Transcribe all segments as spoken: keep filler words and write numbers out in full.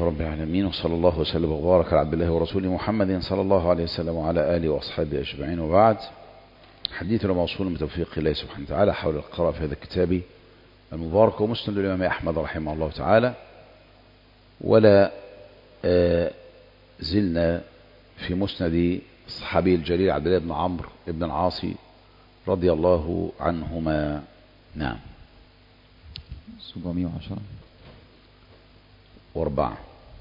لله رب العالمين، وصلى الله وسلم وبارك على عبد الله ورسوله محمد صلى الله عليه وسلم وعلى آله وأصحابه أجمعين، وبعد. حديثنا موصول بتوفيق الله سبحانه وتعالى حول القراءة في هذا الكتاب المبارك ومسند الإمام أحمد رحمه الله تعالى. ولا زلنا في مسند الصحابي الجليل عبد الله بن عمرو بن العاص رضي الله عنهما. نعم. سبعمائة وعشرة واربعة.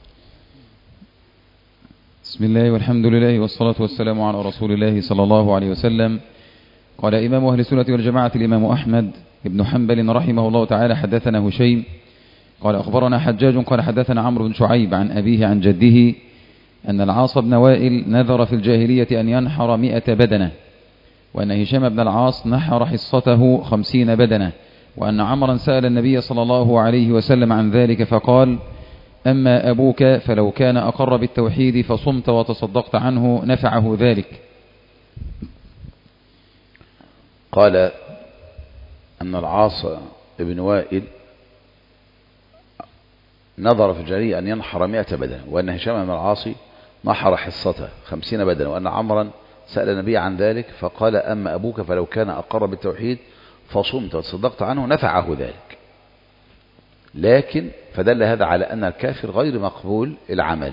بسم الله والحمد لله والصلاة والسلام على رسول الله صلى الله عليه وسلم. قال إمام أهل السنة والجماعة الإمام أحمد بن حنبل رحمه الله تعالى: حدثنا هشيم قال أخبرنا حجاج قال حدثنا عمرو بن شعيب عن أبيه عن جده أن العاص بن وائل نذر في الجاهلية أن ينحر مئة بدنة، وأن هشام بن العاص نحر حصته خمسين بدنة، وأن عمرا سأل النبي صلى الله عليه وسلم عن ذلك فقال: أما أبوك فلو كان أقر بالتوحيد فصمت وتصدقت عنه نفعه ذلك. قال أن العاص بن وائل نظر في الجاهلية أن ينحر مئة بدنة، وأن هشام بن العاص نحر حصته خمسين بدنة، وأن عمرا سأل النبي عن ذلك فقال: أما أبوك فلو كان أقر بالتوحيد فصمت وتصدقت عنه نفعه ذلك. لكن فدل هذا على أن الكافر غير مقبول العمل،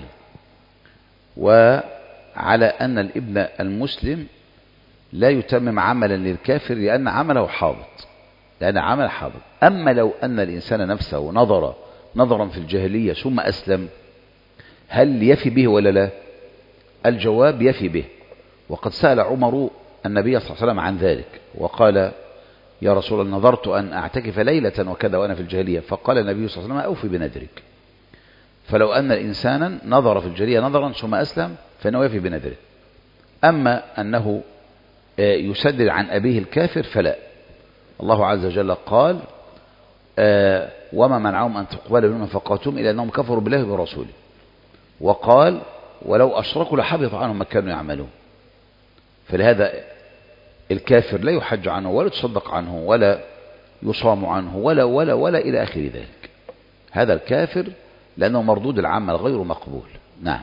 وعلى أن الابن المسلم لا يتمم عملا للكافر لأن عمله حابط، لأن عمل حابط. أما لو أن الإنسان نفسه نظر نظرا في الجاهلية ثم أسلم، هل يفي به ولا لا؟ الجواب يفي به. وقد سأل عمر النبي صلى الله عليه وسلم عن ذلك وقال: يا رسول الله، نظرت أن أعتكف ليلة وكذا وأنا في الجاهلية، فقال النبي صلى الله عليه وسلم: أوفي بنذرك. فلو أن الإنسان نظر في الجاهلية نظرا ثم أسلم فإنه يفي بنذره. أما أنه يسدد عن أبيه الكافر فلا. الله عز وجل قال: وما منعهم أن تقبل منهم نفقاتهم إلا أنهم كفروا بالله ورسوله. وقال: ولو أشركوا لحبط عنهم ما كانوا يعملون. فلهذا الكافر لا يحج عنه ولا تصدق عنه ولا يصام عنه ولا ولا ولا إلى آخر ذلك. هذا الكافر لأنه مردود العمل غير مقبول. نعم.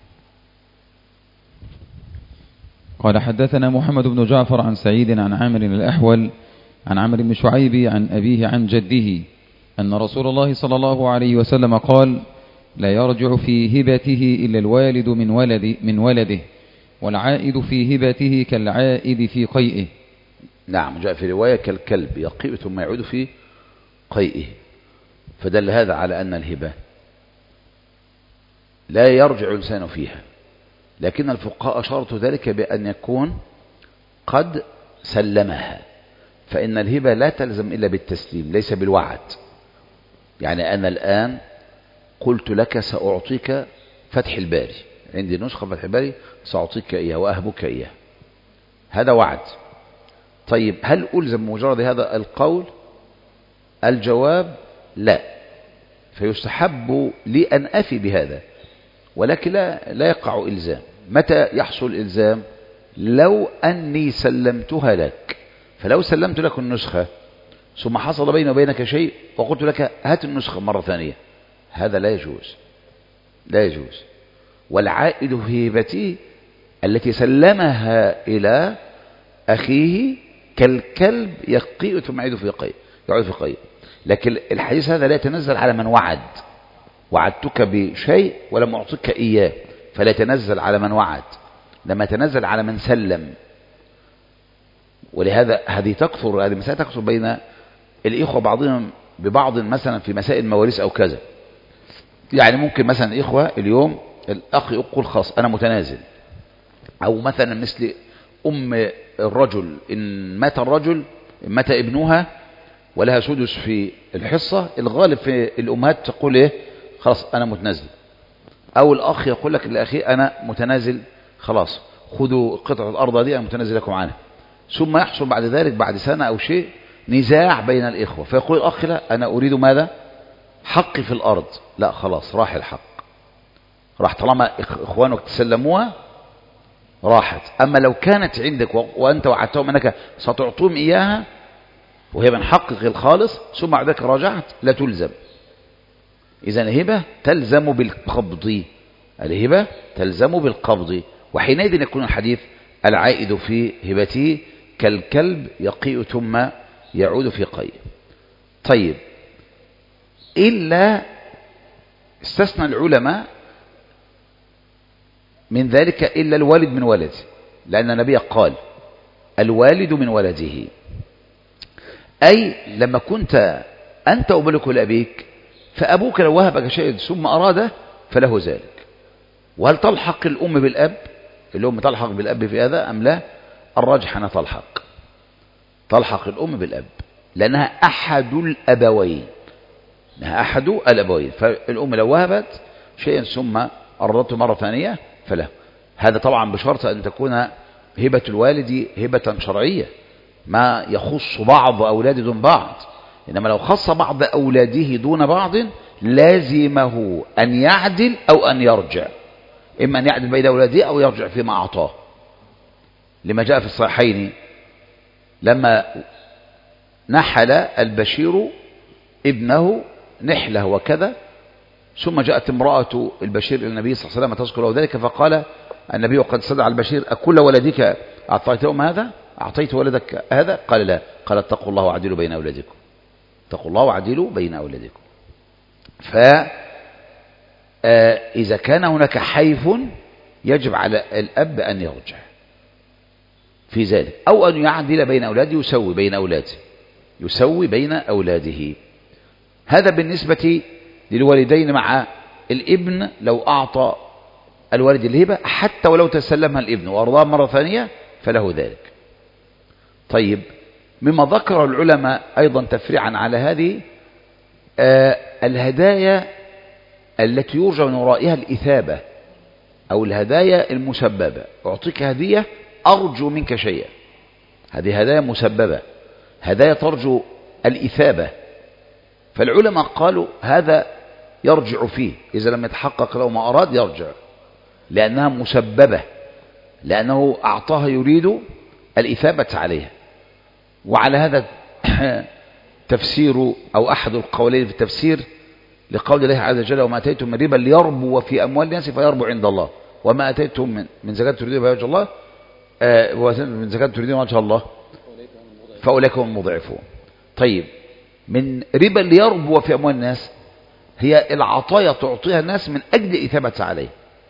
قال حدثنا محمد بن جعفر عن سعيد عن عامر الأحول عن عمرو بن شعيب عن أبيه عن جده أن رسول الله صلى الله عليه وسلم قال: لا يرجع في هبته إلا الوالد من ولد من ولده، والعائد في هبته كالعائد في قيئه. نعم، جاء في رواية كالكلب يقيء ثم يعود في قيئه. فدل هذا على أن الهبة لا يرجع الإنسان فيها، لكن الفقهاء شرطوا ذلك بأن يكون قد سلمها، فإن الهبة لا تلزم إلا بالتسليم ليس بالوعد. يعني أنا الآن قلت لك سأعطيك فتح الباري، عندي نسخة فتح الباري سأعطيك إياها وأهبك إياها، هذا وعد. طيب هل ألزم مجرد هذا القول؟ الجواب لا، فيستحب لي أن أفي بهذا، ولكن لا, لا يقع إلزام. متى يحصل إلزام؟ لو أني سلمتها لك. فلو سلمت لك النسخة ثم حصل بيني وبينك شيء وقلت لك هات النسخة مرة ثانية، هذا لا يجوز، لا يجوز. والعائد في هبته التي سلمها إلى أخيه كالكلب يقيء ثم يعود في قيء يعود في قيء. لكن الحديث هذا لا يتنزل على من وعد. وعدتك بشيء ولم أعطيك إياه، فلا يتنزل على من وعد، لما يتنزل على من سلم. ولهذا هذه تكثر هذه مسائل تكثر بين الإخوة بعضهم ببعض، مثلا في مسائل مواريث أو كذا. يعني ممكن مثلا إخوة اليوم الأخ يقول خلاص أنا متنازل، أو مثلا مثل أم الرجل إن مات الرجل مات ابنها ولها سدس في الحصة، الغالب في الأمهات تقول إيه؟ خلاص أنا متنازل. أو الأخ يقول لك لأخي أنا متنازل، خلاص خذوا قطعة الأرض دي أنا متنازل لكم عنها. ثم يحصل بعد ذلك بعد سنة أو شيء نزاع بين الإخوة، فيقول الأخ لا أنا أريد ماذا؟ حقي في الأرض. لا خلاص راح الحق، راح طالما إخوانك تسلموها راحت. أما لو كانت عندك وأنت وعدتهم أنك ستعطوهم إياها وهي من حقك الخالص ثم بعد ذلك راجعت لا تلزم. إذن الهبة تلزم بالقبض، الهبة تلزم بالقبض، وحينئذ يكون الحديث العائد في هبته كالكلب يقيء ثم يعود في قيء. طيب، إلا استثنى العلماء من ذلك إلا الوالد من ولده، لأن النبي قال الوالد من ولده، أي لما كنت أنت أملك لأبيك فأبوك لو وهبك شيء ثم أراده فله ذلك. وهل تلحق الأم بالأب؟ الأم تلحق بالأب في هذا أم لا؟ الراجح أنها تلحق تلحق الأم بالأب، لأنها أحد الأبوين، أنها أحد الأبوين. فالأم لو وهبت شيئا ثم أردته مرة ثانية فله. هذا طبعا بشرط أن تكون هبة الوالد هبة شرعية، ما يخص بعض أولاده دون بعض. إنما لو خص بعض أولاده دون بعض لازمه أن يعدل أو أن يرجع، إما أن يعدل بين أولاده أو يرجع فيما أعطاه، لما جاء في الصحيحين لما نحل البشير ابنه نحله وكذا، ثم جاءت امرأة البشير إلى النبي صلى الله عليه وسلم تذكر له ذلك، فقال النبي وقد استدعى البشير أكل ولدك أعطيتهم هذا؟ أعطيت ولدك هذا؟ قال لا. قال اتقوا الله وعدلوا بين أولادكم، اتقوا الله وعدلوا بين أولادكم. فإذا كان هناك حيف يجب على الأب أن يرجع في ذلك، أو أن يعدل بين أولاده، يسوي بين أولاده يسوي بين أولاده. هذا بالنسبة للوالدين مع الابن، لو أعطى الوالد الهبة حتى ولو تسلمها الابن وأرضاه مرة ثانية فله ذلك. طيب، مما ذكر العلماء أيضا تفريعا على هذه آه الهدايا التي يرجى من ورائها الإثابة، أو الهدايا المسببة. أعطيك هدية أرجو منك شيئا، هذه هدايا مسببة، هدايا ترجو الإثابة. فالعلماء قالوا هذا يرجع فيه، إذا لم يتحقق له ما أراد يرجع، لأنها مسببة، لأنه أعطاها يريد الإثابة عليها. وعلى هذا تفسير أو أحد القولين في التفسير لقول الله عز وجل وما أتيتم من ربا ليربو في أموال الناس فيربو عند الله، وما أتيتم من, من زكاة تريدون بها وجه الله آه من زكاة تريدون وجه الله فأولئك هم المضعفون. طيب، من ربا ليربو في أموال الناس هي العطايا تعطيها الناس من أجل إثابة عليه.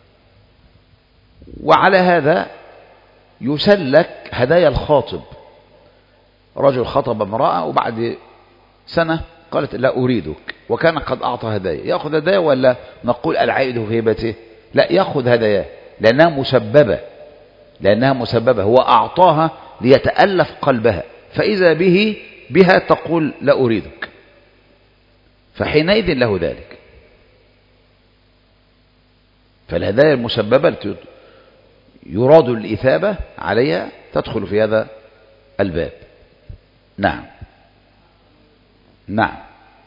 وعلى هذا يسلك هدايا الخاطب، رجل خطب امرأة وبعد سنة قالت لا أريدك، وكان قد أعطى هدايا، يأخذ هدايا ولا نقول العائد في هبته؟ لا، يأخذ هدايا لأنها مسببة، لأنها مسببة، هو أعطاها ليتألف قلبها، فإذا به بها تقول لا أريدك، فحينئذ له ذلك. فالهدايا المسببة التي يراد الإثابة عليها تدخل في هذا الباب. نعم نعم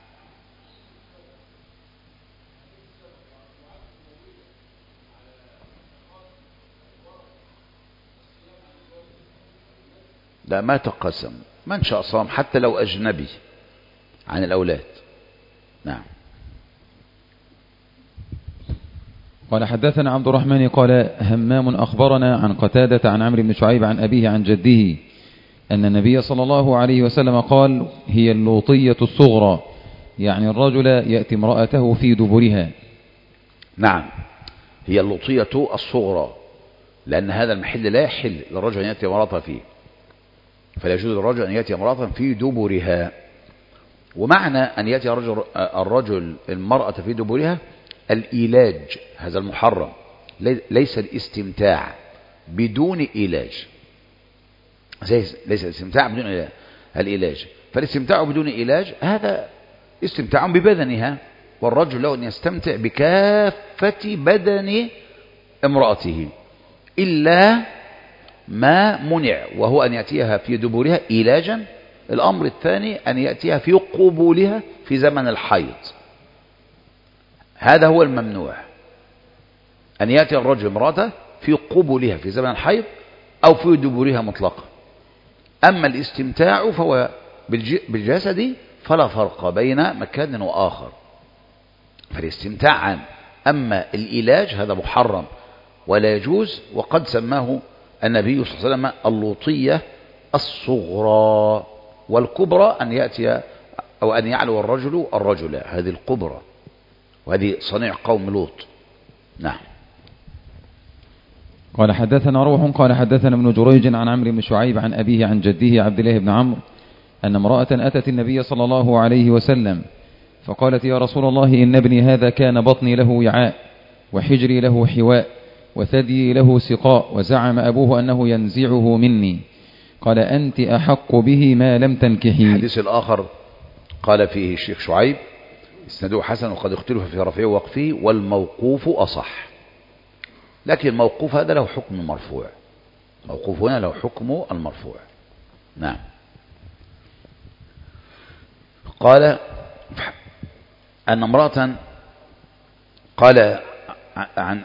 لا، ما تقسم، من شاء صام حتى لو أجنبي عن الأولاد. نعم. قال حدثنا عبد الرحمن قال همام أخبرنا عن قتادة عن عمرو بن شعيب عن أبيه عن جده أن النبي صلى الله عليه وسلم قال هي اللوطية الصغرى، يعني الرجل يأتي امرأته في دبرها. نعم، هي اللوطية الصغرى، لأن هذا المحل لا يحل للرجل أن يأتي امرأته فيه، فلا يجوز للرجل أن يأتي امرأة في دبرها. ومعنى أن يأتي الرجل, الرجل المرأة في دبرها الإيلاج، هذا المحرم، ليس الاستمتاع بدون إيلاج، ليس الاستمتاع بدون الإيلاج. فالاستمتاع بدون إيلاج هذا استمتاع ببدنها، والرجل له أن يستمتع بكافة بدن امرأته إلا ما منع، وهو أن يأتيها في دبرها إيلاجا. الأمر الثاني أن يأتيها في قبولها في زمن الحيض، هذا هو الممنوع، أن يأتي الرجل امرأته في قبولها في زمن الحيض أو في دبرها مطلقا. أما الاستمتاع فهو بالجسد فلا فرق بين مكان وآخر، فالاستمتاع عام. أما الإيلاج هذا محرم ولا يجوز، وقد سماه النبي صلى الله عليه وسلم اللوطية الصغرى، والكبرى أن يأتي أو أن يعلو الرجل الرجل، هذه الكبرى، وهذه صنيع قوم لوط. نعم. قال حدثنا روح قال حدثنا ابن جريج عن عمرو بن شعيب عن أبيه عن جده عبد الله بن عمرو أن امرأة أتت النبي صلى الله عليه وسلم فقالت يا رسول الله إن ابني هذا كان بطني له وعاء وحجري له حواء وثدي له سقاء، وزعم أبوه أنه ينزعه مني. قال أنت أحق به ما لم تنكحي. الحديث الآخر قال فيه الشيخ شعيب اسنده حسن وقد اختلف في رفعه ووقفه، والموقوف أصح، لكن الموقوف هذا له حكم المرفوع، موقوف هنا له حكم المرفوع. نعم. قال أن امرأة قال عن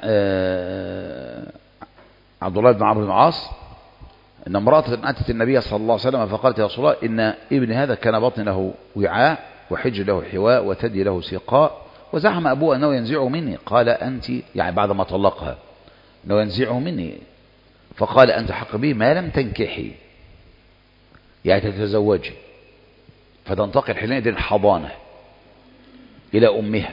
عبد الله بن عمرو بن العاص أن امرأة أتت النبي صلى الله عليه وسلم فقالت يا رسول الله إن ابن هذا كان بطن له وعاء وحج له حواء وثدي له سقاء، وزعم أبوه أنه ينزعه مني. قال أنت، يعني بعد ما طلقها، أنه ينزعه مني. فقال أنت حق به ما لم تنكحي، يعني تتزوجي، فتنتقل حينئذ الحضانة إلى أمها،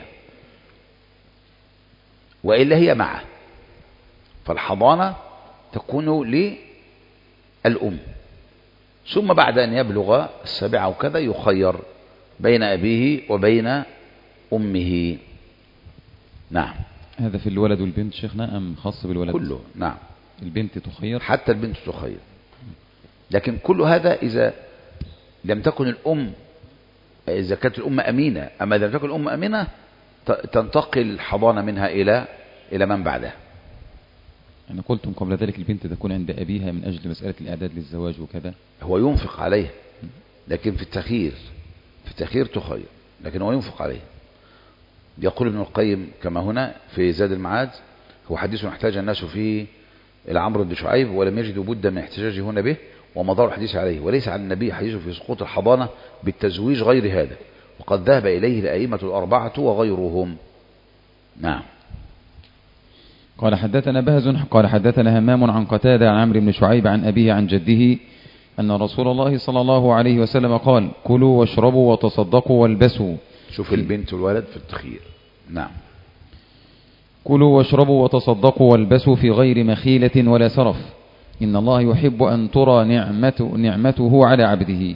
وإلا هي معه، فالحضانة تكون للأم. ثم بعد أن يبلغ السابعة وكذا يخير بين أبيه وبين أمه. نعم. هذا في الولد والبنت شيخنا أم خاص بالولد؟ كله. نعم. البنت تخير، حتى البنت تخير، لكن كل هذا إذا لم تكن الأم، إذا كانت الأم أمينة. أما إذا لم تكن الأم أمينة تنتقل الحضانة منها إلى إلى من بعدها. أنا قلتم قبل ذلك البنت تكون عند أبيها من أجل مسألة الإعداد للزواج وكذا. هو ينفق عليه، لكن في التخيير في التخيير تخير، لكن هو ينفق عليه. يقول ابن القيم كما هنا في زاد المعاد: هو حديث احتاج الناس فيه إلى عمرو بن شعيب ولم يجدوا بدا من احتجاجه هنا به، ومدار الحديث عليه، وليس عن النبي حديث في سقوط الحضانة بالتزويج غير هذا، وقد ذهب إليه الأئمة الأربعة وغيرهم. نعم. قال حدثنا بهز قال حدثنا همام عن قتادة عن عمرو بن شعيب عن أبيه عن جده أن رسول الله صلى الله عليه وسلم قال: كلوا واشربوا وتصدقوا والبسوا. شوف البنت والولد في التخيير. نعم. كلوا واشربوا وتصدقوا والبسوا في غير مخيلة ولا سرف، إن الله يحب أن ترى نعمته, نعمته على عبده.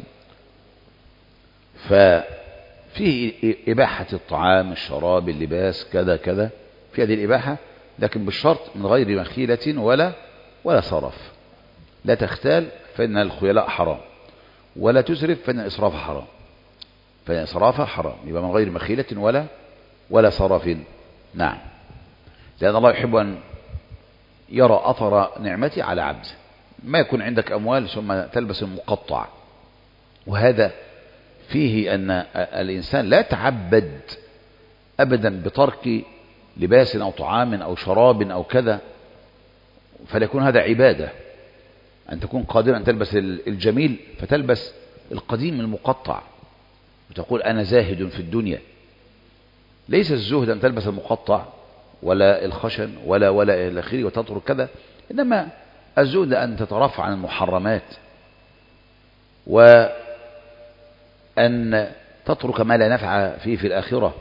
ففيه إباحة الطعام الشراب اللباس كذا كذا، في هذه الإباحة، لكن بالشرط من غير مخيلة ولا ولا سرف. لا تختال فإن الخيلاء حرام، ولا تسرف فإن الإسراف حرام، فإن الإسراف حرام. يبقى من غير مخيلة ولا ولا سرف. نعم. لأن الله يحب أن يرى أثر نعمتي على عبده. ما يكون عندك أموال ثم تلبس المقطع، وهذا فيه أن الإنسان لا تعبد أبدا بترك لباس أو طعام أو شراب أو كذا، فليكون هذا عبادة. أن تكون قادرا أن تلبس الجميل فتلبس القديم المقطع وتقول أنا زاهد في الدنيا. ليس الزهد أن تلبس المقطع ولا الخشن ولا ولا إلى آخره وتترك كذا، إنما الزهد أن تترفع عن المحرمات وأن تترك ما لا نفع فيه في الآخرة.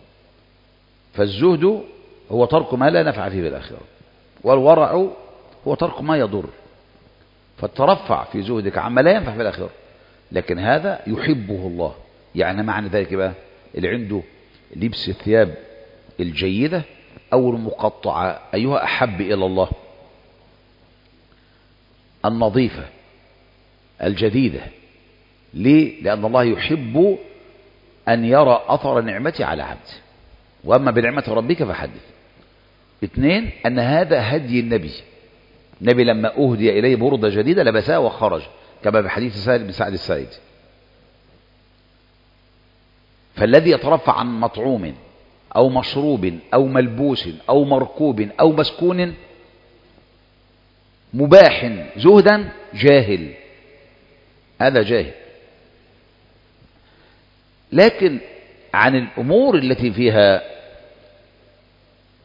فالزهد هو ترك ما لا نفع فيه في الآخرة، والورع هو ترك ما يضر. فترفع في زهدك عما لا ينفع في الآخرة، لكن هذا يحبه الله. يعني معنى ذلك بقى اللي عنده لبس الثياب الجيدة أو المقطعة أيها أحب إلى الله؟ النظيفة الجديدة. ليه؟ لأن الله يحب أن يرى أثر نعمته على عبده، وأما بنعمة ربك فحدث. اثنين، أن هذا هدي النبي. النبي لما أهدي إليه بردة جديدة لبسها وخرج، كما في حديث سهل بن سعد الساعدي. فالذي يترفع عن مطعوم أو مشروب أو ملبوس أو مركوب أو مسكون مباح زهدا جاهل، هذا جاهل. لكن عن الأمور التي فيها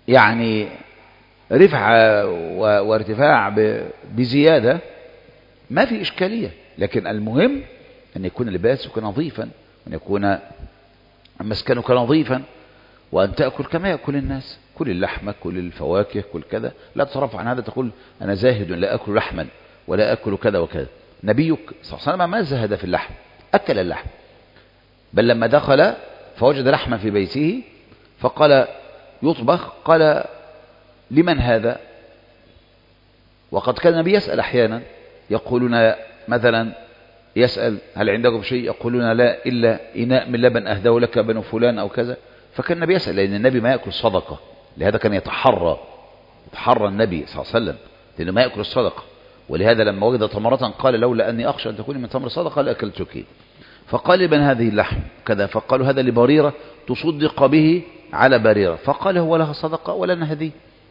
يعني رفعة وارتفاع بزيادة ما في إشكالية، لكن المهم أن يكون لباسك نظيفا، أن يكون مسكنك نظيفا، وأن تأكل كما يأكل الناس، كل اللحمة كل الفواكه كل كذا، لا تترفع عن هذا تقول أنا زاهد لا أكل لحما ولا أكل كذا وكذا. نبيك صلى الله عليه وسلم ما زهد في اللحم، أكل اللحم، بل لما دخل فوجد لحما في بيته فقال يطبخ، قال لمن هذا؟ وقد كان النبي يسأل أحيانا، يقولون مثلا يسأل هل عندكم شيء؟ يقولون لا إلا إناء من لبن أهداه لك بنو فلان أو كذا. فكان النبي يسأل، لأن النبي ما يأكل الصدقة، لهذا كان يتحرى يتحرى النبي صلى الله عليه وسلم لأنه ما يأكل الصدقة، ولهذا لما وجد تمرة قال لولا أني أخشى أن تكوني من تمر صدقة لأكلتك. فقال لمن هذه اللحم كذا؟ فقالوا هذا لبريرة تصدق به على بريرة. فقال هو لها صدقة ولنا هذه،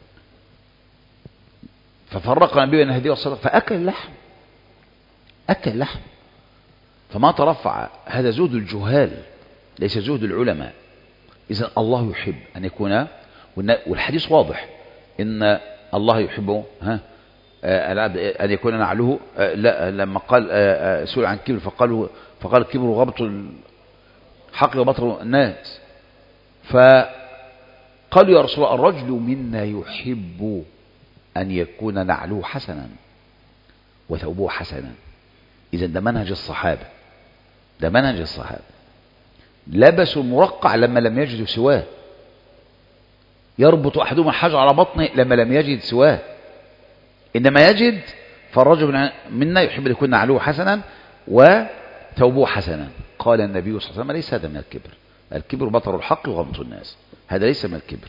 ففرق النبي بين هذه والصدقة فأكل اللحم، أكل اللحم. فما ترفع، هذا زهد الجهال ليس زهد العلماء. إذن الله يحب أن يكون، والحديث واضح إن الله يحبه ها أن يكون نعله. لا لما قال سئل عن كبر فقالوا فقال الكبر غبط الحق وبطر الناس، فقالوا يا رسول الله الرجل منا يحب أن يكون نعله حسنا وثوبه حسنا. إذن ده منهج الصحابة، ده منهج الصحابة. لبسوا المرقع لما لم يجدوا سواه، يربط أحدهم الحجر على بطنه لما لم يجد سواه، إنما يجد فالرجل منا يحب أن يكون نعله حسنا وثوبه حسنا. قال النبي صلى الله عليه وسلم ليس هذا من الكبر، الكبر بطر الحق وغمط الناس، هذا ليس من الكبر.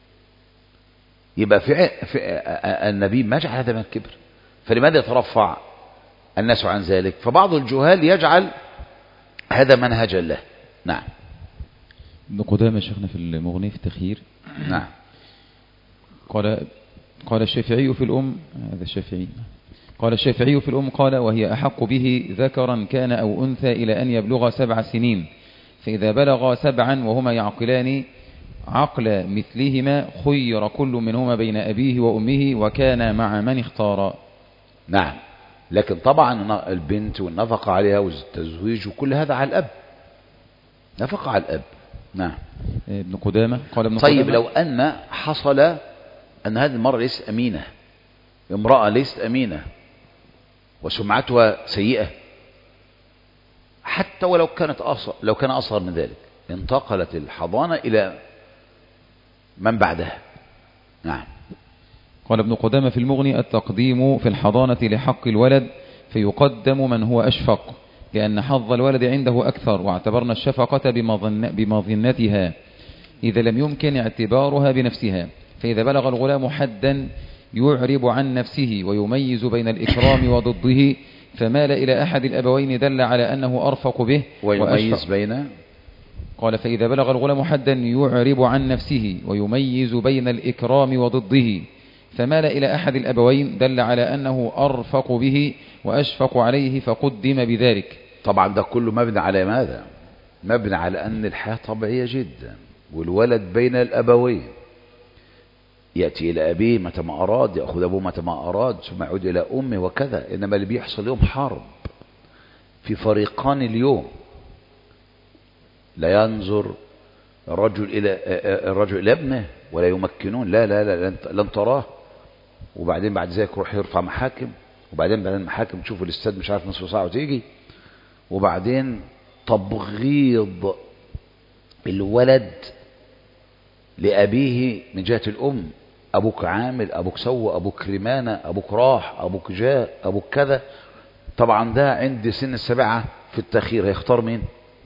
يبقى في, في النبي ما جعل هذا من الكبر، فلماذا يترفع الناس عن ذلك؟ فبعض الجهال يجعل هذا منهجا له. نعم. ابن قدامة شيخنا في المغني في التخيير نعم قال قال الشافعي في الأم، هذا الشافعي قال الشافعي في الأم قال وهي أحق به ذكرا كان أو أنثى إلى أن يبلغ سبع سنين، فإذا بلغ سبعا وهما يعقلان عقل مثلهما خير كل منهما بين أبيه وأمه وكان مع من اختار. نعم، لكن طبعا البنت والنفقة عليها والتزويج وكل هذا على الأب، نفقة على الأب. نعم. ابن قدامة قال ابن طيب قدامة لو أن حصل أن هذه المرأة ليست أمينة، امرأة ليست أمينة وسمعتها سيئة، حتى ولو كانت أصغر، لو كان أصغر من ذلك، انتقلت الحضانة إلى من بعدها. نعم. قال ابن قدامة في المغني التقديم في الحضانة لحق الولد فيقدم من هو أشفق، لأن حظ الولد عنده أكثر، واعتبرنا الشفقة بمظن بمظنتها إذا لم يمكن اعتبارها بنفسها. فإذا بلغ الغلام حدا يعرب عن نفسه ويميز بين الإكرام وضده فمال إلى أحد الأبوين دل على أنه أرفق به ويميز بين. قال فإذا بلغ الغلام حدا يعرب عن نفسه ويميز بين الإكرام وضده فمال إلى أحد الأبوين دل على أنه أرفق به وأشفق عليه فقدم بذلك. طبعا ده كله مبني على ماذا؟ مبني على أن الحياة طبيعية جدا، والولد بين الأبوين يأتي إلى أبيه متى ما أراد، يأخذ أبوه متى ما أراد، ثم يعود إلى أمه وكذا. إنما اللي بيحصل اليوم حرب في فريقان اليوم، لا ينظر الرجل إلى الرجل إلى ابنه ولا يمكنون، لا لا لا لن تراه. وبعدين بعد ذلك يروح يرفع محاكم، وبعدين بعد المحاكم تشوف الاستاذ مش عارف نصف ساعة وتيجي، وبعدين تبغيض الولد لأبيه من جهة الأم، أبوك عامل، أبوك سوى، أبوك رمانة، أبوك راح، أبوك جاء، أبوك كذا. طبعا ده عند سن السبعة في التأخير هيختار مين؟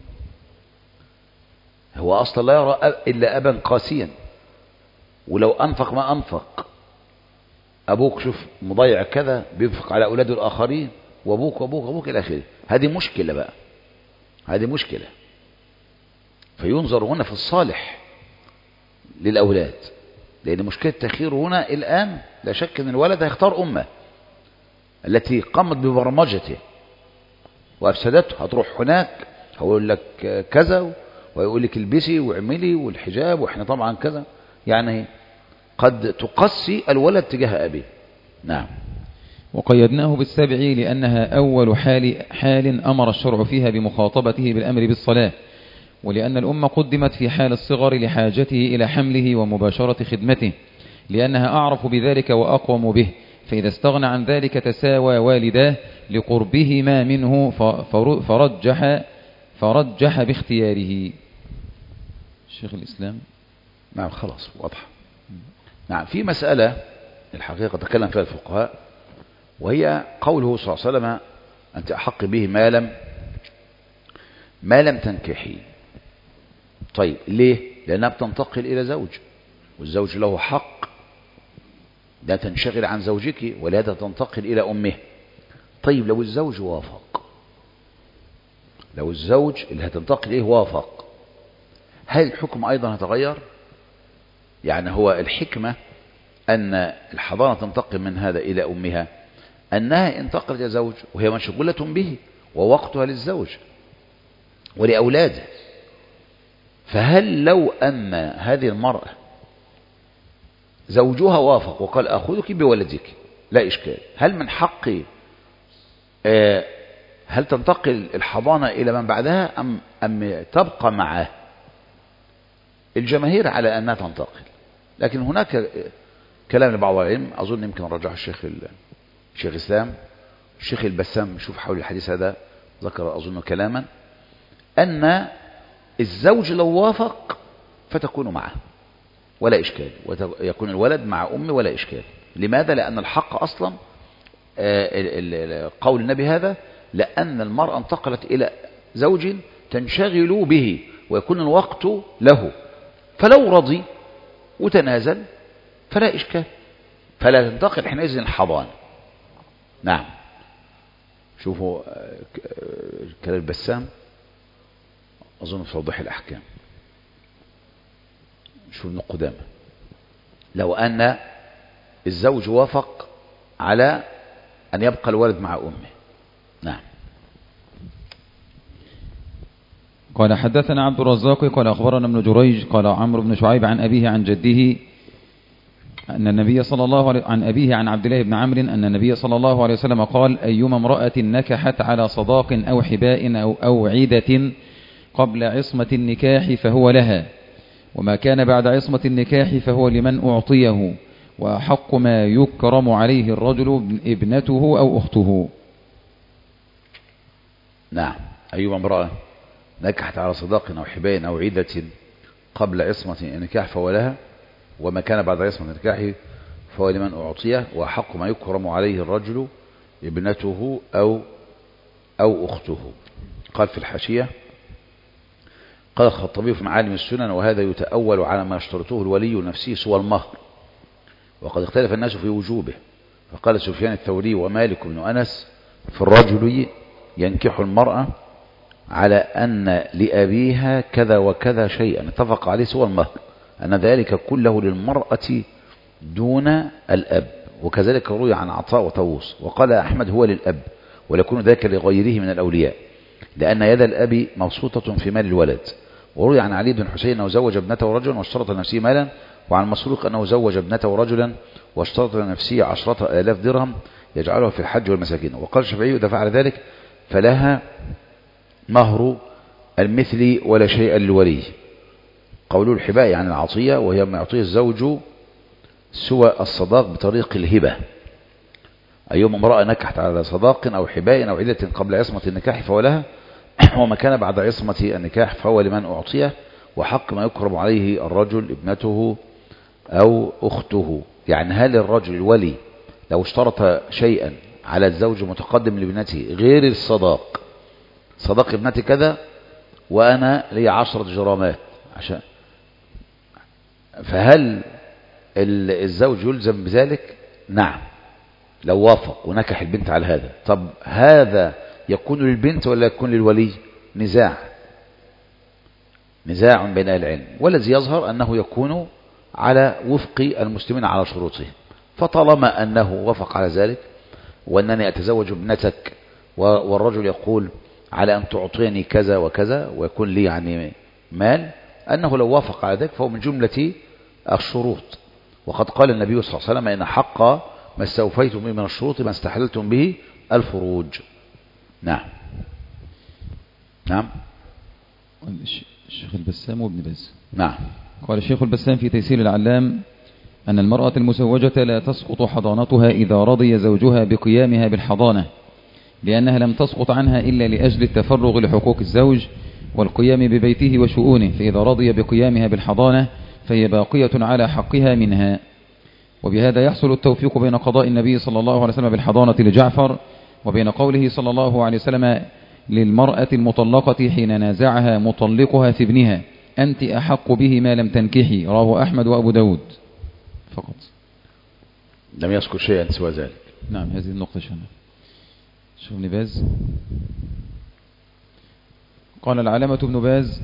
هو أصلا لا يرى إلا أبا قاسيا، ولو أنفق ما أنفق. أبوك شوف مضيع كذا بينفق على أولاده الآخرين، وأبوك وأبوك وأبوك إلى آخره. هذه مشكلة بقى، هذه مشكلة. فينظر هنا في الصالح للأولاد، لأن مشكلة التأخير هنا الآن لا شك أن الولد هيختار أمه التي قامت ببرمجته وأفسدته. هتروح هناك هقول لك كذا ويقول لك البسي واعملي والحجاب، وإحنا طبعا كذا. يعني قد تقسي الولد تجاه أبيه. نعم. وقيدناه بالسبع لأنها أول حال, حال أمر الشرع فيها بمخاطبته بالأمر بالصلاة، ولأن الأم قدمت في حال الصغر لحاجته إلى حمله ومباشرة خدمته، لأنها أعرف بذلك وأقوم به، فإذا استغنى عن ذلك تساوى والداه لقربهما منه فرجح, فرجح باختياره. شيخ الإسلام. نعم خلاص واضح. نعم. في مسألة الحقيقة تكلم فيها الفقهاء، وهي قوله صلى الله عليه وسلم أنت أحق به ما لم ما لم تنكحي. طيب ليه؟ لأنها بتنتقل إلى زوج، والزوج له حق لا تنشغل عن زوجك، ولهذا تنتقل إلى أمه. طيب لو الزوج وافق، لو الزوج اللي هتنتقل إليه وافق، هل الحكم أيضا هتغير؟ يعني هو الحكمة أن الحضانة تنتقل من هذا إلى أمها أنها انتقلت إلى زوج وهي مشغولة به ووقتها للزوج ولأولاده. فهل لو أن هذه المرأة زوجها وافق وقال أخذك بولدك لا إشكال، هل من حقي آه هل تنتقل الحضانة إلى من بعدها أم, أم تبقى معه؟ الجماهير على أنها تنتقل، لكن هناك كلام لبعض العلم أظن يمكن رجعه الشيخ الشيخ الإسلام الشيخ البسام، شوف حول الحديث هذا ذكر أظن كلاما أن الزوج لو وافق فتكون معه ولا إشكال، ويكون الولد مع أمه ولا إشكال. لماذا؟ لأن الحق أصلا قول النبي هذا لأن المرأة انتقلت إلى زوج تنشغل به ويكون الوقت له، فلو رضي وتنازل فلا إشكال، فلا تنتقل حينئذ الحضانة. نعم. شوفوا كلام البسام أظن في توضيح الأحكام، شوف ابن قدامة لو أن الزوج وافق على أن يبقى الولد مع أمه. نعم. قال حدثنا عبد الرزاق قال أخبرنا ابن جريج قال عمرو بن شعيب عن أبيه عن جده أن النبي صلى الله عليه عن أبيه عن عبد الله بن عمرو أن النبي صلى الله عليه وسلم قال أيما امرأة نكحت على صداق أو حباء أو أوعدة قبل عصمة النكاح فهو لها، وما كان بعد عصمة النكاح فهو لمن أعطيه، وأحق ما يكرم عليه الرجل ابنته أو أخته. نعم. أيما امرأة نكحت على صداق أو حباء أو عدة قبل عصمة النكاح فهو لها، وما كان بعد عصمة النكاح فهو لمن أعطيه، وأحق ما يكرم عليه الرجل ابنته أو أو أخته. قال في الحاشية قال الخطابي في معالم السنن وهذا يتأول على ما يشترطه الولي نفسه سوى المهر، وقد اختلف الناس في وجوبه، فقال سفيان الثوري ومالك بن أنس في الرجل ينكح المرأة على أن لأبيها كذا وكذا شيئا اتفق عليه سوى المهر، أن ذلك كله للمرأة دون الأب، وكذلك روي عن عطاء وطاووس. وقال أحمد هو للأب وليكون ذلك لغيره من الأولياء، لأن يد الأب مبسوطة في مال الولد. وروي عن علي بن حسين أنه زوج ابنته رجلا واشترط لنفسه مالا، وعن مسروق أنه زوج ابنته رجلا واشترط لنفسه عشرة آلاف درهم يجعلها في الحج والمساكين. وقال الشافعي إذا فعل ذلك فلها مهر المثل ولا شيء للولي. قوله الحباء يعني العطية، وهي ما يعطيه الزوج سوى الصداق بطريق الهبة. أيما امرأة نكحت على صداق أو حباء أو عدة قبل عصمة النكاح فهو لها، وما كان بعد عصمة النكاح فهو لمن أعطيه، وحق ما يكرم عليه الرجل ابنته أو أخته. يعني هل الرجل الولي لو اشترط شيئا على الزوج متقدم لابنته غير الصداق، صداق ابنتي كذا وأنا لي عشرة جرامات عشان، فهل الزوج يلزم بذلك؟ نعم لو وافق ونكح البنت على هذا. طب هذا يكون للبنت ولا يكون للولي؟ نزاع نزاع بين العلم، والذي يظهر أنه يكون على وفق المسلمين على شروطهم. فطالما أنه وافق على ذلك وأنني أتزوج ابنتك والرجل يقول على أن تعطيني كذا وكذا ويكون لي يعني مال، أنه لو وافق على ذلك فهو من جملة الشروط. وقد قال النبي صلى الله عليه وسلم إن حق ما استوفيتم به من الشروط ما استحللتم به الفروج. نعم نعم. الشيخ البسام وابن باز. نعم. قال الشيخ البسام في تيسير العلام أن المرأة المزوجة لا تسقط حضانتها إذا رضي زوجها بقيامها بالحضانة، لأنها لم تسقط عنها إلا لأجل التفرغ لحقوق الزوج والقيام ببيته وشؤونه، فإذا رضي بقيامها بالحضانة فهي باقية على حقها منها. وبهذا يحصل التوفيق بين قضاء النبي صلى الله عليه وسلم بالحضانة لجعفر وبين قوله صلى الله عليه وسلم للمرأة المطلقة حين نازعها مطلقها في ابنها أنت أحق به ما لم تنكحي، رواه أحمد وأبو داود فقط. لم يذكر شيئا سوى ذلك. نعم هذه النقطة شنو شو ابن باز. قال العلامة ابن باز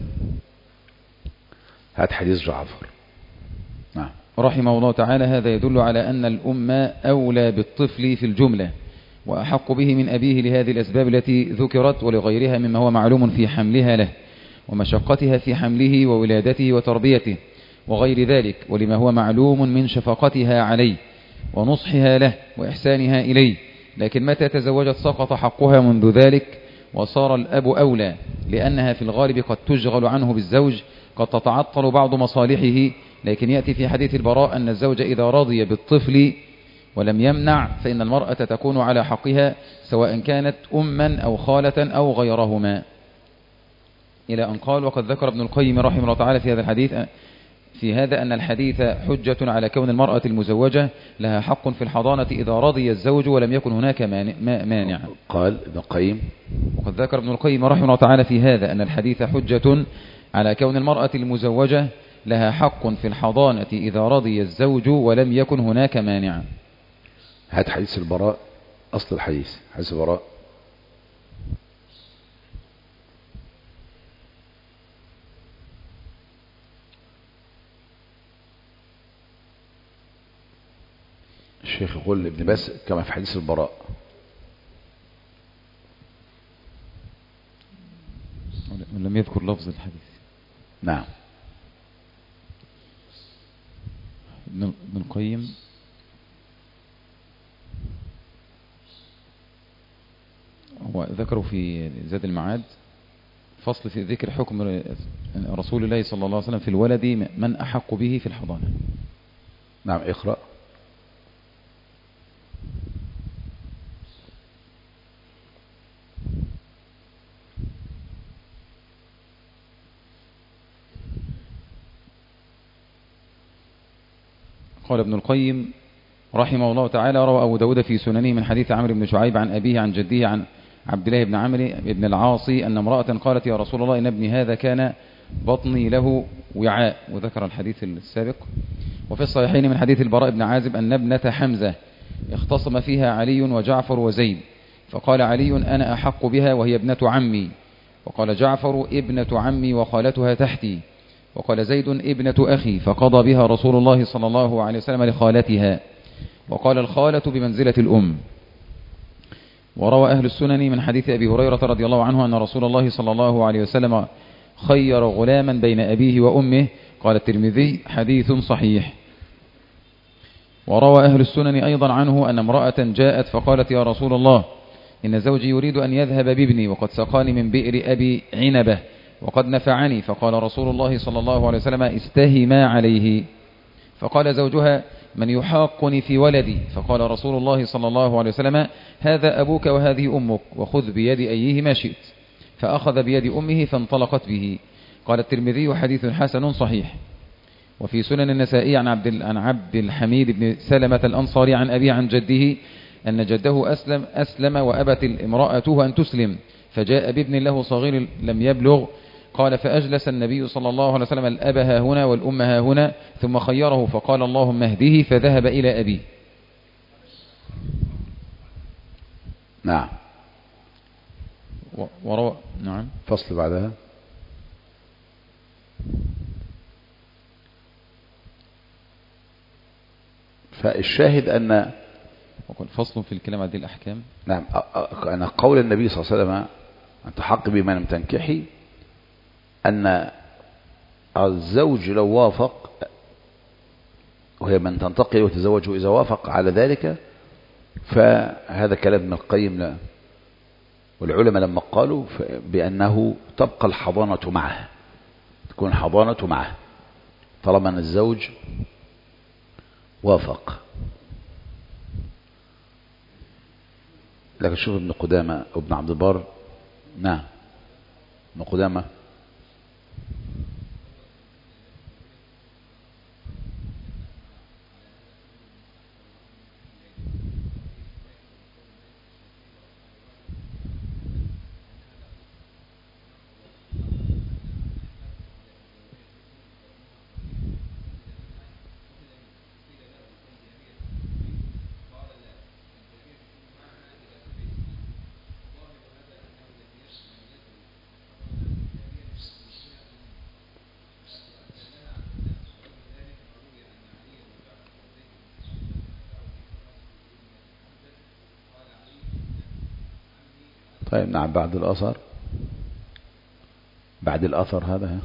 هات حديث جعفر. نعم. رحمه الله تعالى هذا يدل على أن الأم أولى بالطفل في الجملة وأحق به من أبيه لهذه الأسباب التي ذكرت ولغيرها مما هو معلوم في حملها له ومشقتها في حمله وولادته وتربيته وغير ذلك، ولما هو معلوم من شفقتها عليه ونصحها له وإحسانها إليه. لكن متى تزوجت سقط حقها منذ ذلك وصار الأب أولى، لأنها في الغالب قد تشغل عنه بالزوج، قد تتعطل بعض مصالحه. لكن يأتي في حديث البراء أن الزوج إذا رضي بالطفل ولم يمنع فإن المرأة تكون على حقها سواء كانت أما أو خالة أو غيرهما، إلى أن قال وقد ذكر ابن القيم رحمه الله تعالى في هذا الحديث في هذا أن الحديث حجة على كون المرأة المزوجة لها حق في الحضانة إذا رضي الزوج ولم يكن هناك مانع. قال ابن القيم وقد ذكر ابن القيم رحمه الله تعالى في هذا أن الحديث حجة على كون المرأة المزوجة لها حق في الحضانة إذا رضي الزوج ولم يكن هناك مانع. هات حديث البراء، أصل الحديث حديث البراء. الشيخ يقول ابن باز كما في حديث البراء. لم يذكر لفظ الحديث. نعم. ابن القيم هو ذكره في زاد المعاد فصل في ذكر حكم رسول الله صلى الله عليه وسلم في الولد من أحق به في الحضانة. نعم اقرأ. قال ابن القيم رحمه الله تعالى روى أبو داود في سننه من حديث عمرو بن شعيب عن أبيه عن جده عن عبد الله بن عمرو بن العاص أن امرأة قالت يا رسول الله إن ابني هذا كان بطني له وعاء، وذكر الحديث السابق. وفي الصحيحين من حديث البراء بن عازب أن ابنة حمزة اختصم فيها علي وجعفر وزيد، فقال علي أنا أحق بها وهي ابنة عمي، وقال جعفر ابنة عمي وخالتها تحتي، وقال زيد ابنة أخي، فقضى بها رسول الله صلى الله عليه وسلم لخالتها، وقال الخالة بمنزلة الأم. وروى أهل السنن من حديث أبي هريرة رضي الله عنه أن رسول الله صلى الله عليه وسلم خير غلاما بين أبيه وأمه. قال الترمذي حديث صحيح. وروى أهل السنن أيضا عنه أن امرأة جاءت فقالت يا رسول الله إن زوجي يريد أن يذهب بابني وقد سقاني من بئر أبي عنبة وقد نفعني، فقال رسول الله صلى الله عليه وسلم استهما عليه. فقال زوجها من يحاقني في ولدي؟ فقال رسول الله صلى الله عليه وسلم هذا أبوك وهذه أمك وخذ بيد أيهما شئت، فأخذ بيد أمه فانطلقت به. قال الترمذي حديث حسن صحيح. وفي سنن النسائي عن عبد عن عبد الحميد بن سلمة الأنصاري عن أبيه عن جده أن جده أسلم أسلم وأبت امرأته أن تسلم، فجاء بابن له صغير لم يبلغ، قال فأجلس النبي صلى الله عليه وسلم الأب ها هنا والأم ها هنا ثم خيره فقال اللهم اهده، فذهب إلى أبيه. نعم. وروى نعم فصل بعدها. فالشاهد أن فصل في الكلام عن الأحكام. نعم. أن قول النبي صلى الله عليه وسلم أن تحق بما لم تنكحي أن الزوج لو وافق وهي من تنتقل وتزوج إذا وافق على ذلك، فهذا كلام ابن القيم. لا، والعلماء لما قالوا بأنه تبقى الحضانة معه، تكون الحضانة معه طالما أن الزوج وافق. لكن شوف ابن قدامة وابن عبد البر. نعم، ابن قدامة طيب. نعم، بعد الأثر، بعد الأثر هذا.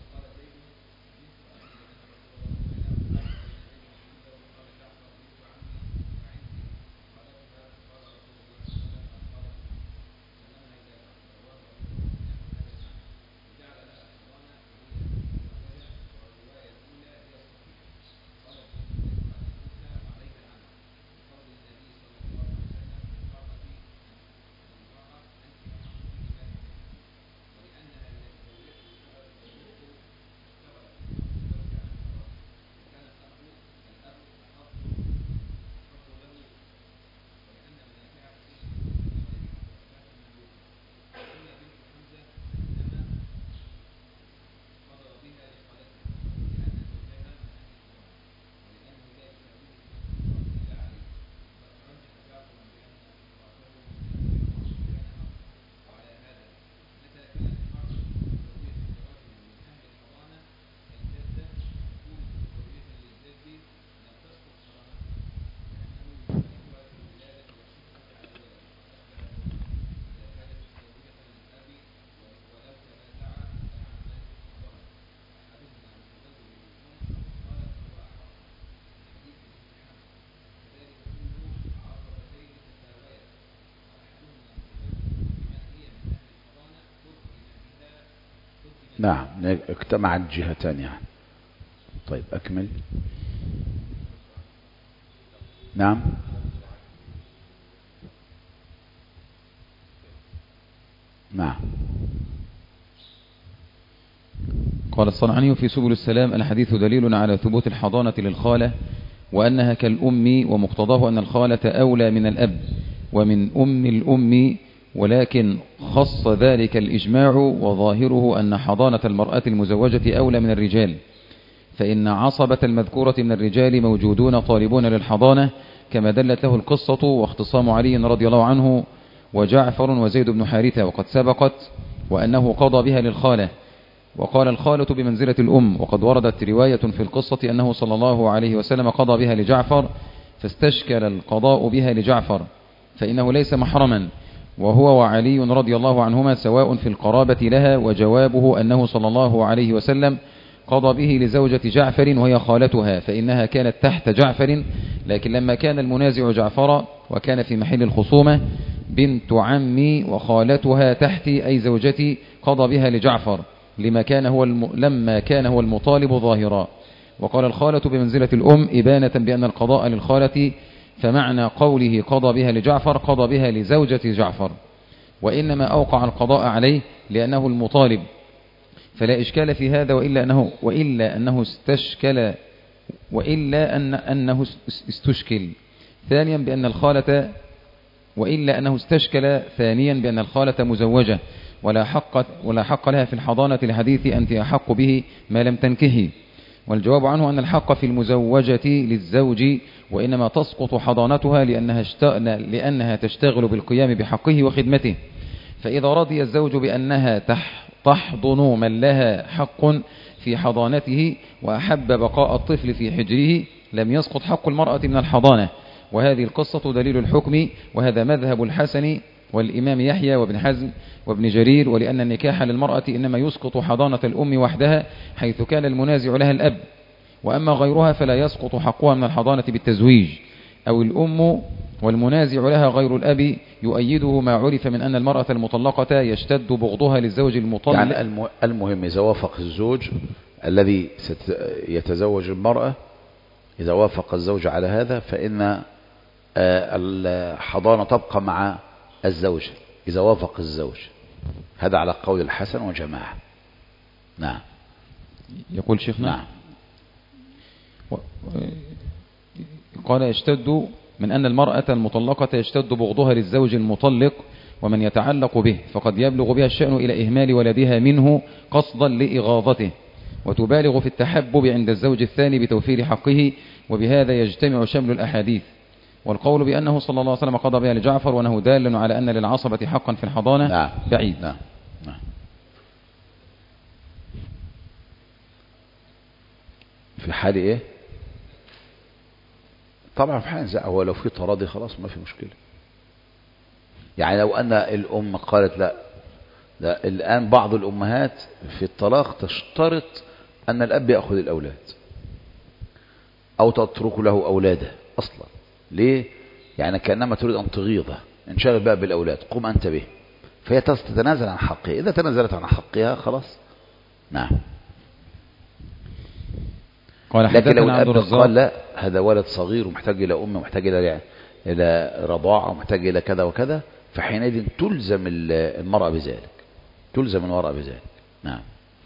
نعم، اجتمعت جهتان يعني. طيب أكمل. نعم. نعم. قال الصنعاني في سبل السلام: الحديث دليل على ثبوت الحضانة للخالة وأنها كالأم، ومقتضاه أن الخالة أولى من الأب ومن أم الأم، ولكن خص ذلك الإجماع، وظاهره أن حضانة المرأة المزوجة أولى من الرجال، فإن عصبة المذكورة من الرجال موجودون طالبون للحضانة، كما دلت له القصة واختصام علي رضي الله عنه وجعفر وزيد بن حارثة وقد سبقت، وأنه قضى بها للخالة. وقال: الخالة بمنزلة الأم. وقد وردت رواية في القصة أنه صلى الله عليه وسلم قضى بها لجعفر، فاستشكل القضاء بها لجعفر، فإنه ليس محرما، وهو وعلي رضي الله عنهما سواء في القرابة لها. وجوابه أنه صلى الله عليه وسلم قضى به لزوجة جعفر وهي خالتها، فإنها كانت تحت جعفر، لكن لما كان المنازع جعفر وكان في محل الخصومة بنت عمي وخالتها تحتي أي زوجتي، قضى بها لجعفر لما كان هو الم... لما كان هو المطالب ظاهرا. وقال: الخالة بمنزلة الأم إبانة بأن القضاء للخالة، فمعنى قوله قضى بها لجعفر قضى بها لزوجة جعفر، وإنما أوقع القضاء عليه لأنه المطالب، فلا إشكال في هذا، وإلا أنه وإلا أنه استشكل وإلا أن أنه استشكل ثانيا بأن الخالة وإلا أنه استشكل ثانيا بأن الخالة مزوجة ولا حق ولا حق لها في الحضانة، لحديث أنت أحق به ما لم تنكهي. والجواب عنه أن الحق في المزوجة للزوج، وإنما تسقط حضانتها لأنها, اشت... لأنها تشتغل بالقيام بحقه وخدمته. فإذا رضي الزوج بأنها تح... تحضن من لها حق في حضانته وأحب بقاء الطفل في حجره، لم يسقط حق المرأة من الحضانة. وهذه القصة دليل الحكم، وهذا مذهب الحسن والإمام يحيى وابن حزم وابن جرير، ولأن النكاح للمرأة إنما يسقط حضانة الأم وحدها حيث كان المنازع لها الأب، وأما غيرها فلا يسقط حقها من الحضانة بالتزويج، أو الأم والمنازع لها غير الأب يؤيده ما عرف من أن المرأة المطلقة يشتد بغضها للزوج المطلق. يعني المهم إذا وافق الزوج الذي يتزوج المرأة، إذا وافق الزوج على هذا فإن الحضانة تبقى مع الزوج إذا وافق الزوج. هذا على قول الحسن وجماعة. نعم. يقول شيخنا نعم. قال يشتد من أن المرأة المطلقة يشتد بغضها للزوج المطلق ومن يتعلق به، فقد يبلغ بها الشأن إلى إهمال ولدها منه قصدا لإغاظته، وتبالغ في التحبب عند الزوج الثاني بتوفير حقه، وبهذا يجتمع شمل الأحاديث. والقول بأنه صلى الله عليه وسلم قضى بها لجعفر وأنه دال على أن للعصبة حقا في الحضانة نعم. بعيد. نعم. نعم. في حال إيه؟ طبعا في حال هو لو في تراضي خلاص ما في مشكلة. يعني لو أن الأم قالت لا, لا الآن بعض الأمهات في الطلاق تشترط أن الأب يأخذ الأولاد أو تترك له أولاده أصلا. ليه؟ يعني كأنما تريد أن تغيظه، انشغل بقى بالأولاد، قم أنت به، فهي تتنازل عن حقها. إذا تنازلت عن حقها خلاص. نعم. لكن لو الأب قال لا هذا ولد صغير ومحتاج إلى أم ومحتاج إلى إلى رضاعة ومحتاج إلى كذا وكذا، فحينئذ تلزم المرأة بذلك، تلزم المرأة بذلك. نعم.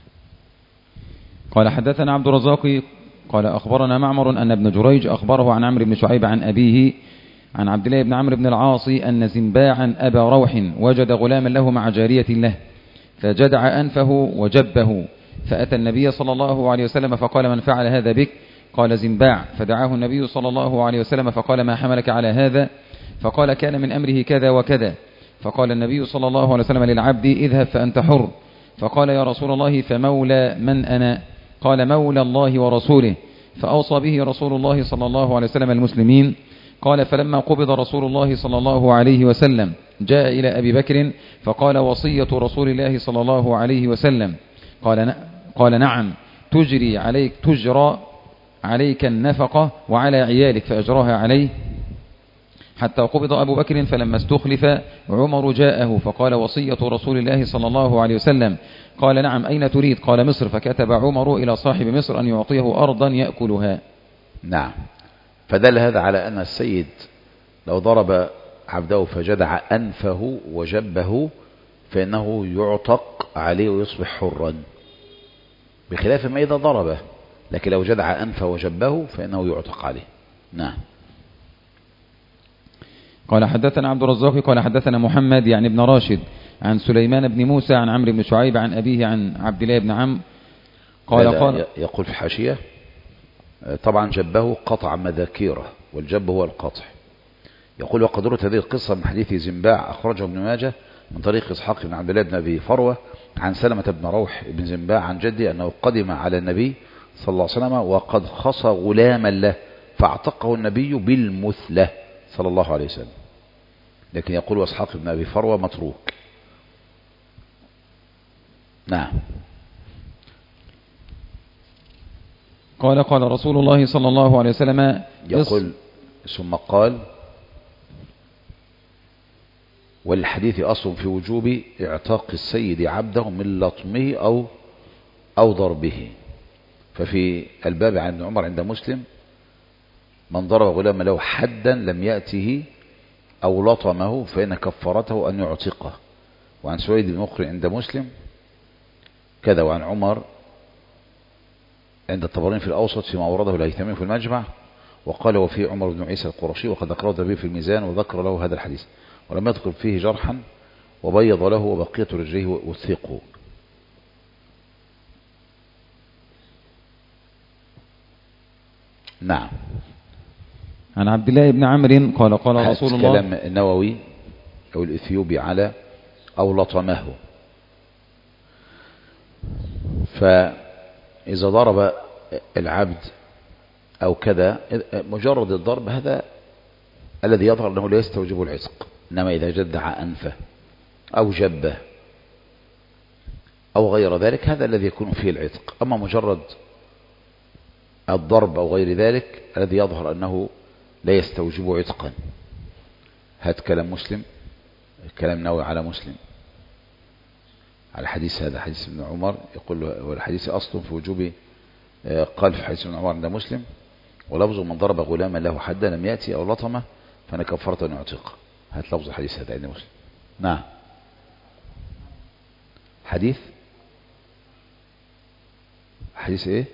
قال حدثنا عبد الرزاق قال أخبرنا معمر أن ابن جريج أخبره عن عمرو بن شعيب عن أبيه عن عبد الله بن عمرو بن العاص أن زنباعا أبا روح وجد غلاما له مع جارية له، فجدع أنفه وجبه، فأتى النبي صلى الله عليه وسلم فقال من فعل هذا بك؟ قال زنباع، فدعاه النبي صلى الله عليه وسلم فقال ما حملك على هذا؟ فقال كان من أمره كذا وكذا. فقال النبي صلى الله عليه وسلم للعبد اذهب فأنت حر. فقال يا رسول الله فمولى من أنا؟ قال مولى الله ورسوله. فأوصى به رسول الله صلى الله عليه وسلم المسلمين. قال فلما قبض رسول الله صلى الله عليه وسلم جاء إلى أبي بكر فقال وصية رسول الله صلى الله عليه وسلم. قال قال نعم تجري عليك تجرى عليك النفقة وعلى عيالك، فأجراها عليه حتى قبض أبو بكر. فلما استخلف عمر جاءه فقال وصية رسول الله صلى الله عليه وسلم. قال نعم أين تريد؟ قال مصر. فكتب عمر إلى صاحب مصر أن يعطيه أرضا يأكلها. نعم. فدل هذا على أن السيد لو ضرب عبده فجدع أنفه وجبه فإنه يعتق عليه ويصبح حرا، بخلاف ما إذا ضربه، لكن لو جدع أنفه وجبه فإنه يعتق عليه. نعم. قال حدثنا عبد الرزاق قال حدثنا محمد يعني ابن راشد عن سليمان بن موسى عن عمرو بن شعيب عن أبيه عن عبد الله بن عم قال قال يقول في الحاشية طبعا جبه قطع مذاكيره، والجب هو القطع. يقول وقد روت هذه القصة من حديث زنباع أخرجه ابن ماجه من طريق إسحاق بن عبد الله بن أبي فروة عن سلمة بن روح بن زنباع عن جدي أنه قدم على النبي صلى الله عليه وسلم وقد خصى غلاما له فاعتقه النبي بالمثلة صلى الله عليه وسلم. لكن يقول إسحاق بن أبي فروة متروك. نعم. قال قال رسول الله صلى الله عليه وسلم يقول ثم قال والحديث أصل في وجوب اعتاق السيد عبده من لطمه أو أو ضربه. ففي الباب عن ابن عمر عند مسلم من ضرب غلاما له حدا لم يأته أو لطمه فإن كفرته أن يعتقه. وعن سويد بن مقر عند مسلم كذا. وعن عمر عند الطبراني في الأوسط فيما أورده الهيثمي في المجمع. وقال وفيه عمر بن عيسى القرشي وقد ذكره الذهبي في الميزان وذكر له هذا الحديث ولم يذكر فيه جرحا وبيض له وبقية رجليه وثقه. نعم. عن عبد الله بن عمرو قال قال رسول الله كلام النووي أو الإثيوبي على أو لطمه. فإذا ضرب العبد أو كذا مجرد الضرب هذا الذي يظهر أنه لا يستوجب العتق، إنما إذا جدع أنفه أو جبه أو غير ذلك هذا الذي يكون فيه العتق. أما مجرد الضرب أو غير ذلك الذي يظهر أنه لا يستوجب عتقا. هات كلام مسلم، كلام نووي على مسلم على حديث هذا، حديث ابن عمر يقول والحديث أصل في وجوب، قال في حديث ابن عمر عند مسلم ولفظ من ضرب غلاما له حدا لم يأتي أو لطمه فأنا كفرت أن يعتق. هات لفظ الحديث هذا عند مسلم. نعم. حديث حديث ايه؟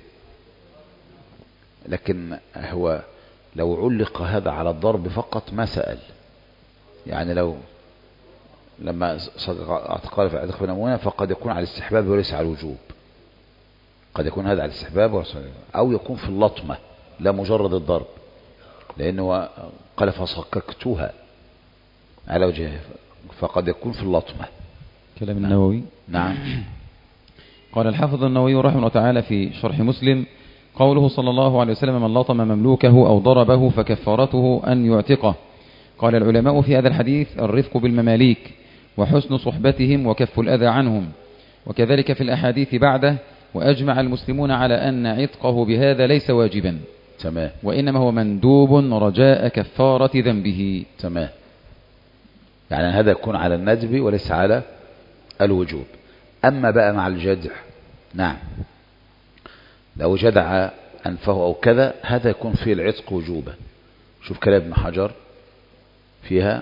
لكن هو لو علق هذا على الضرب فقط ما سأل، يعني لو لما قال في اعتق بن أمونة فقد يكون على الاستحباب وليس على الوجوب، قد يكون هذا على الاستحباب أو يكون في اللطمة لا مجرد الضرب، لأنه قال فصككتها على وجهه، فقد يكون في اللطمة. كلام النووي. نعم. قال الحافظ النووي رحمه الله تعالى في شرح مسلم قوله صلى الله عليه وسلم من لطم مملوكه أو ضربه فكفارته أن يعتقه. قال العلماء في هذا الحديث الرفق بالمماليك وحسن صحبتهم وكف الأذى عنهم، وكذلك في الأحاديث بعده. وأجمع المسلمون على أن عتقه بهذا ليس واجبا، تمام، وإنما هو مندوب رجاء كفارة ذنبه. تمام، يعني هذا يكون على الندب وليس على الوجوب. أما بقى مع الجدع، نعم، لو جدع أنفه أو كذا هذا يكون فيه العتق وجوبا. شوف كلام ابن حجر فيها،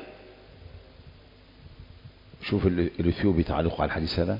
شوف الإثيوبي تعليق على الحديث هذا.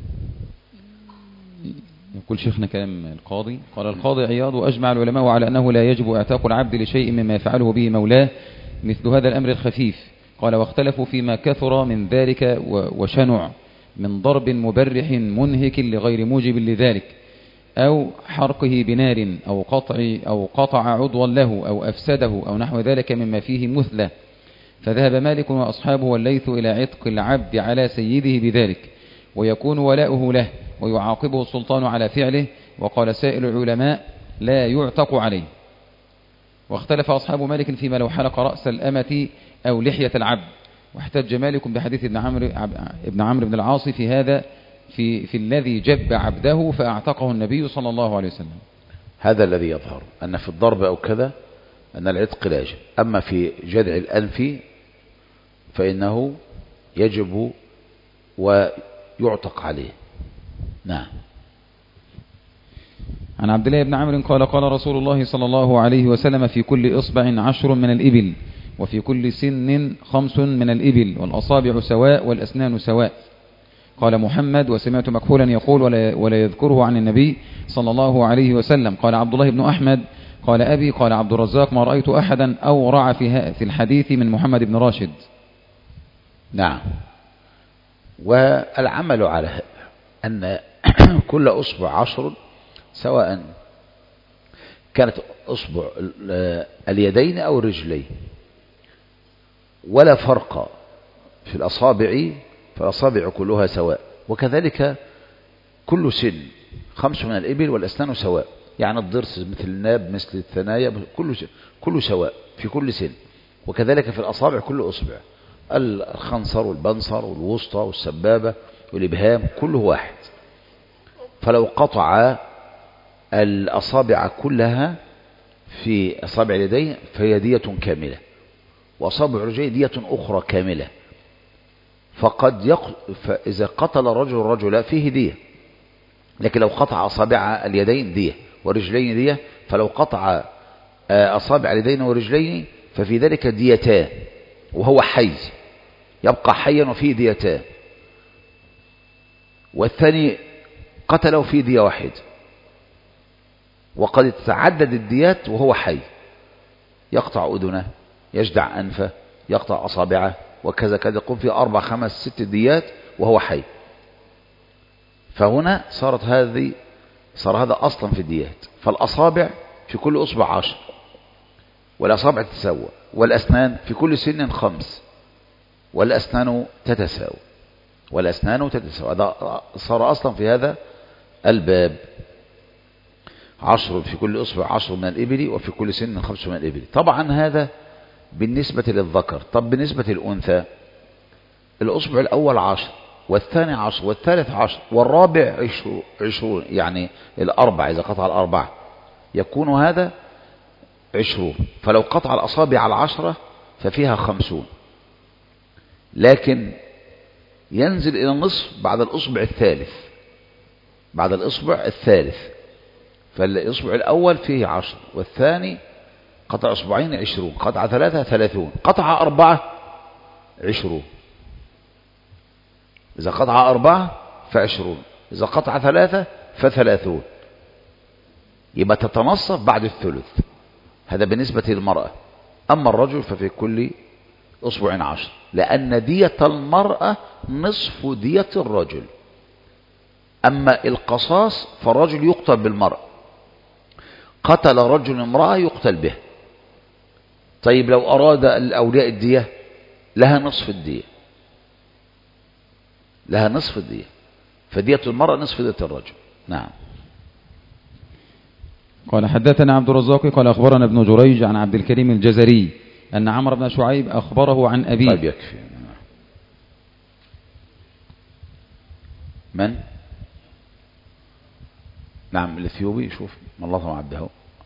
يقول شيخنا كلام القاضي، قال القاضي عياض وأجمع العلماء على أنه لا يجب اعتاق العبد لشيء مما يفعله به مولاه مثل هذا الأمر الخفيف. قال واختلفوا فيما كثر من ذلك وشنع من ضرب مبرح منهك لغير موجب لذلك، أو حرقه بنار، أو قطع أو قطع عضوا له، أو أفسده، أو نحو ذلك مما فيه مثلة. فذهب مالك وأصحابه والليث إلى عتق العبد على سيده بذلك، ويكون ولاؤه له، ويعاقبه السلطان على فعله. وقال سائر العلماء لا يعتق عليه. واختلف أصحاب مالك فيما لو حلق رأس الأمة أو لحية العبد، واحتج مالك بحديث ابن عمرو ابن عمرو بن العاص في هذا في في الذي جب عبده فأعتقه النبي صلى الله عليه وسلم. هذا الذي يظهر أن في الضرب أو كذا أن العتق لا يجب، أما في جدع الأنف فإنه يجب ويعتق عليه. نعم. عن عبد الله بن عمرو قال قال رسول الله صلى الله عليه وسلم في كل إصبع عشر من الإبل، وفي كل سن خمس من الإبل، والأصابع سواء والأسنان سواء. قال محمد وسمعت مكحولا يقول ولا, ولا يذكره عن النبي صلى الله عليه وسلم. قال عبد الله بن أحمد قال أبي قال عبد الرزاق ما رأيت أحدا أورع في الحديث من محمد بن راشد. نعم. والعمل على أن كل أصبع عشر، سواء كانت أصبع اليدين أو الرجلين، ولا فرق في الأصابع، فالأصابع كلها سواء. وكذلك كل سن خمس من الإبل والأسنان سواء، يعني الضرس مثل الناب مثل الثنايا كله كله سواء في كل سن. وكذلك في الأصابع كل أصبع، الخنصر والبنصر والوسطى والسبابة والإبهام كله واحد. فلو قطع الأصابع كلها في أصابع اليدين فهي دية كاملة، وأصابع الرجلين دية أخرى كاملة. فقد يق... فإذا قتل الرجل الرجل فيه دية، لكن لو قطع أصابع اليدين دية والرجلين دية، فلو قطع أصابع اليدين والرجلين ففي ذلك ديتان، وهو حي يبقى حيا وفيه ديتان. والثاني قتله في دية واحد، وقد تعدد الديات وهو حي، يقطع أذنه، يجدع أنفه، يقطع أصابعه، وكذا كذا، يقوم في أربع خمس ست ديات وهو حي. فهنا صارت هذه صار هذا أصلا في الديات. فالأصابع في كل أصبع عشر، والأصابع تتساوى، والأسنان في كل سن خمس، والأسنان تتساوى، والأسنان تتساوى. هذا صار أصلا في هذا الباب. عشر في كل أصبع عشر من الإبل، وفي كل سن خمس من الإبل. طبعا هذا بالنسبة للذكر. طب بالنسبة للأنثى، الأصبع الأول عشر، والثاني عشر، والثالث عشر، والرابع عشرون، يعني الأربع إذا قطع الأربع يكون هذا عشرون. فلو قطع الأصابع العشرة ففيها خمسون، لكن ينزل إلى النصف بعد الأصبع الثالث، بعد الأصبع الثالث. فالأصبع الأول فيه عشر، والثاني قطع أصبعين عشرون، قطع ثلاثة ثلاثون، قطع أربعة عشرون. إذا قطع أربعة فعشرون، إذا قطع ثلاثة فثلاثون. يبقى تتنصف بعد الثلث. هذا بالنسبة للمرأة. أما الرجل ففي كل أصبع عشر، لأن دية المرأة نصف دية الرجل. أما القصاص فالرجل يقتل بالمرأة، قتل رجل امرأة يقتل به. طيب لو أراد الأولياء الدية لها نصف الدية، لها نصف الدية، فدية المرأة نصف دية الرجل. نعم. قال حدثنا عبد الرزاق قال أخبرنا ابن جريج عن عبد الكريم الجزري أن عمرو بن شعيب أخبره عن أبيه. طيب يكفي. من؟ نعم الإثيوبي. شوف ما الله طبعا عبده.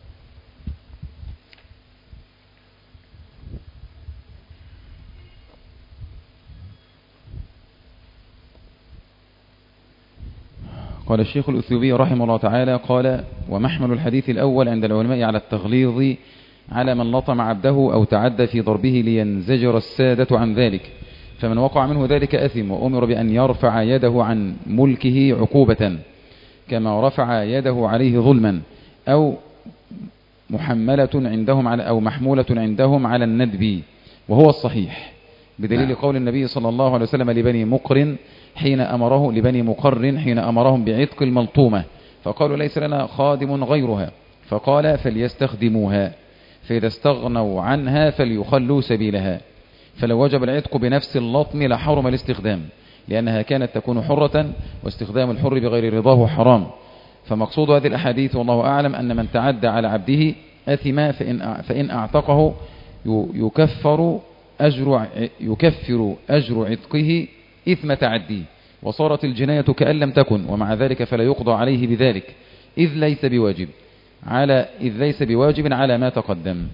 قال الشيخ الأثيوبي رحمه الله تعالى قال: ومحمل الحديث الأول عند العلماء على التغليظ على من لطم عبده أو تعدى في ضربه لينزجر السادة عن ذلك، فمن وقع منه ذلك أثم، وأمر بأن يرفع يده عن ملكه عقوبة كما رفع يده عليه ظلما، أو محملة عندهم على أو محمولة عندهم على الندب، وهو الصحيح بدليل قول النبي صلى الله عليه وسلم لبني مقر حين أمره لبني مقر حين أمرهم بعتق الملطومة، فقالوا: ليس لنا خادم غيرها، فقال: فليستخدموها، فإذا استغنوا عنها فليخلوا سبيلها. فلو وجب العتق بنفس اللطم لحرم الاستخدام، لأنها كانت تكون حرة، واستخدام الحر بغير رضاه حرام. فمقصود هذه الأحاديث والله أعلم أن من تعدى على عبده أثم، فإن, فإن أعتقه يكفر أجر, يكفر أجر عتقه إثم تعديه، وصارت الجناية كأن لم تكن، ومع ذلك فلا يقضى عليه بذلك، إذ ليس بواجب على إذ ليس بواجب على ما تقدم.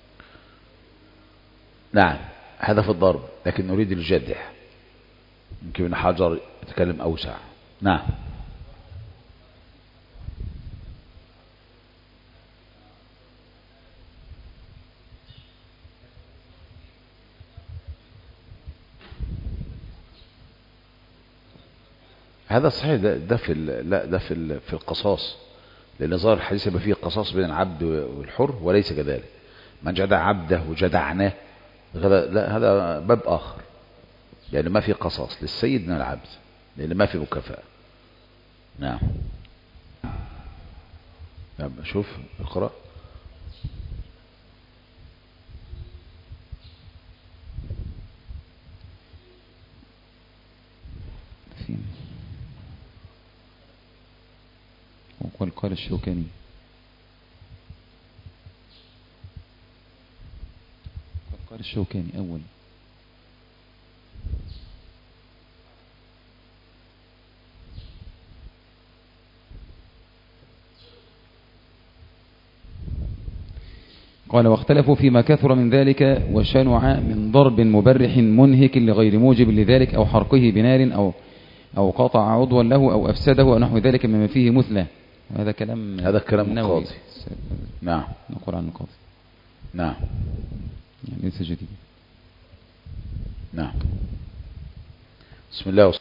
نعم هذا في الضرب، لكن نريد الجدع. يمكن ابن حجر يتكلم أوسع. نعم. هذا صحيح. ده, ده في لا ده في في القصاص، لأن ظاهر الحديث يبقى فيه القصاص بين العبد والحر، وليس كذلك. من جدع عبده وجدعناه لا، هذا باب آخر، يعني ما في قصاص للسيد من العبد، لأن ما في مكافأة. نعم. نعم شوف اقرأ. وقال قال الشوكاني قال الشوكاني أول قال: واختلفوا فيما كثر من ذلك وشنع من ضرب مبرح منهك لغير موجب لذلك، أو حرقه بنار، أو أو قطع عضوا له، أو أفسده، أو نحو ذلك مما فيه مثله. هذا كلام هذا كلام القاضي. نعم. نقول عن القاضي. نعم. يعني ليس جديد. نعم. بسم الله.